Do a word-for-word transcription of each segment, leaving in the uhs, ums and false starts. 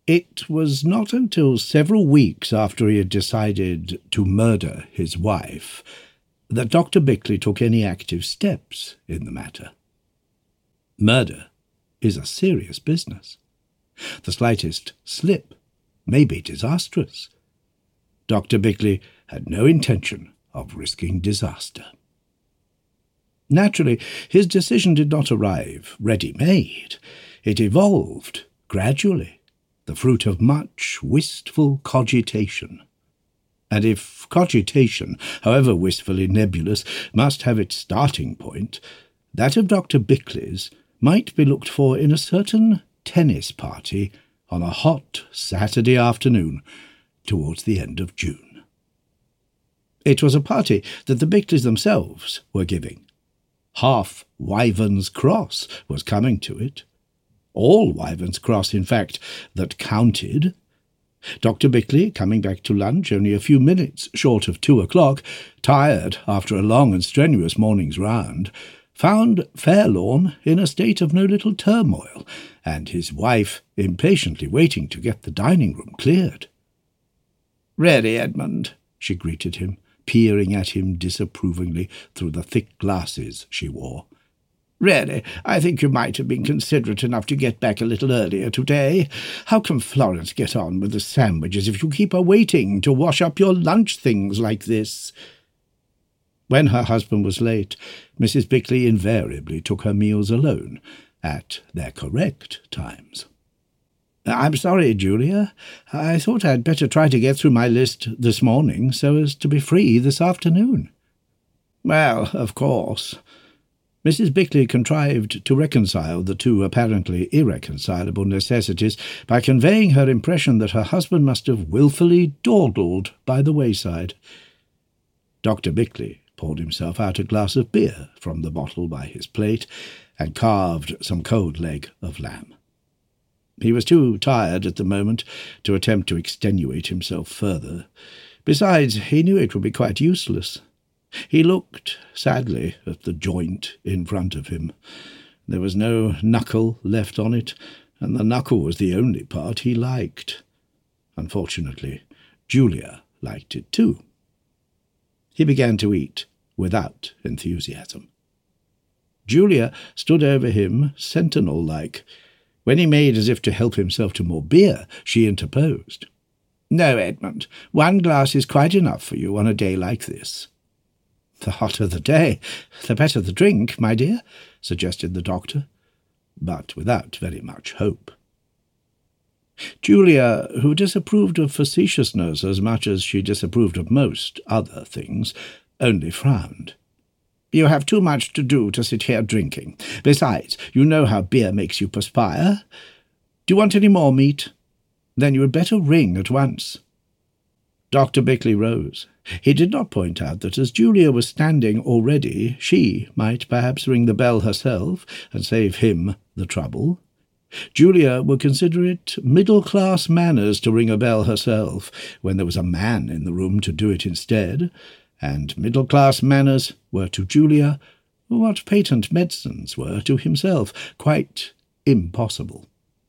It was not until several weeks after he had decided to murder his wife that Doctor Bickley took any active steps in the matter. Murder is a serious business. The slightest slip may be disastrous. Doctor Bickley had no intention of risking disaster. Naturally, his decision did not arrive ready-made. It evolved gradually, the fruit of much wistful cogitation. And if cogitation, however wistfully nebulous, must have its starting point, that of Doctor Bickley's might be looked for in a certain tennis party on a hot Saturday afternoon towards the end of June. It was a party that the Bickleys themselves were giving. Half Wyvern's Cross was coming to it. All Wyvern's Cross, in fact, that counted. Doctor Bickley, coming back to lunch only a few minutes short of two o'clock, tired after a long and strenuous morning's round, found Fairlawn in a state of no little turmoil, and his wife impatiently waiting to get the dining-room cleared. "Ready, Edmund," she greeted him, peering at him disapprovingly through the thick glasses she wore. "Really, I think you might have been considerate enough to get back a little earlier today. How can Florence get on with the sandwiches if you keep her waiting to wash up your lunch things like this?" When her husband was late, Missus Bickley invariably took her meals alone, at their correct times. "I'm sorry, Julia. I thought I'd better try to get through my list this morning so as to be free this afternoon." "Well, of course." Missus Bickley contrived to reconcile the two apparently irreconcilable necessities by conveying her impression that her husband must have wilfully dawdled by the wayside. Doctor Bickley poured himself out a glass of beer from the bottle by his plate and carved some cold leg of lamb. He was too tired at the moment to attempt to extenuate himself further. Besides, he knew it would be quite useless. He looked sadly at the joint in front of him. There was no knuckle left on it, and the knuckle was the only part he liked. Unfortunately, Julia liked it too. He began to eat without enthusiasm. Julia stood over him sentinel-like. When he made as if to help himself to more beer, she interposed. "No, Edmund, one glass is quite enough for you on a day like this." "The hotter the day, the better the drink, my dear," suggested the doctor, but without very much hope. Julia, who disapproved of facetiousness as much as she disapproved of most other things, only frowned. "You have too much to do to sit here drinking. Besides, you know how beer makes you perspire. Do you want any more meat? Then you had better ring at once." Doctor Bickley rose. He did not point out that as Julia was standing already, she might perhaps ring the bell herself and save him the trouble. Julia would consider it middle-class manners to ring a bell herself when there was a man in the room to do it instead, and middle-class manners were to Julia what patent medicines were to himself, quite impossible.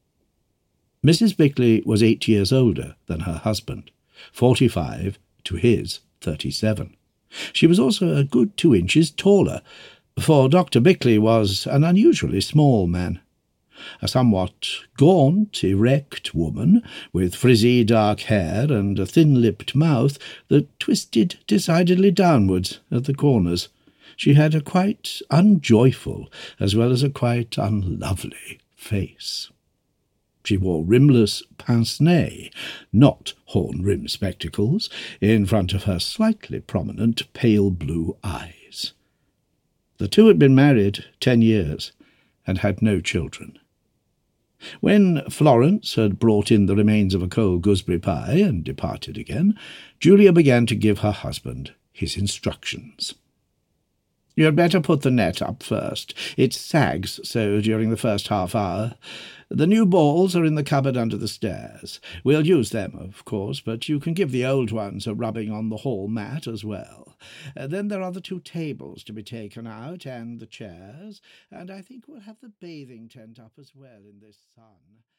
Missus Bickley was eight years older than her husband, forty-five to his thirty-seven. She was also a good two inches taller, for Doctor Bickley was an unusually small man. A somewhat gaunt, erect woman, with frizzy dark hair and a thin-lipped mouth that twisted decidedly downwards at the corners. She had a quite unjoyful, as well as a quite unlovely face. She wore rimless pince-nez, not horn-rimmed spectacles, in front of her slightly prominent pale blue eyes. The two had been married ten years and had no children. When Florence had brought in the remains of a cold gooseberry pie and departed again, Julia began to give her husband his instructions. "You had better put the net up first. It sags so during the first half hour. The new balls are in the cupboard under the stairs. We'll use them, of course, but you can give the old ones a rubbing on the hall mat as well. Uh, then there are the two tables to be taken out, and the chairs, and I think we'll have the bathing tent up as well in this sun.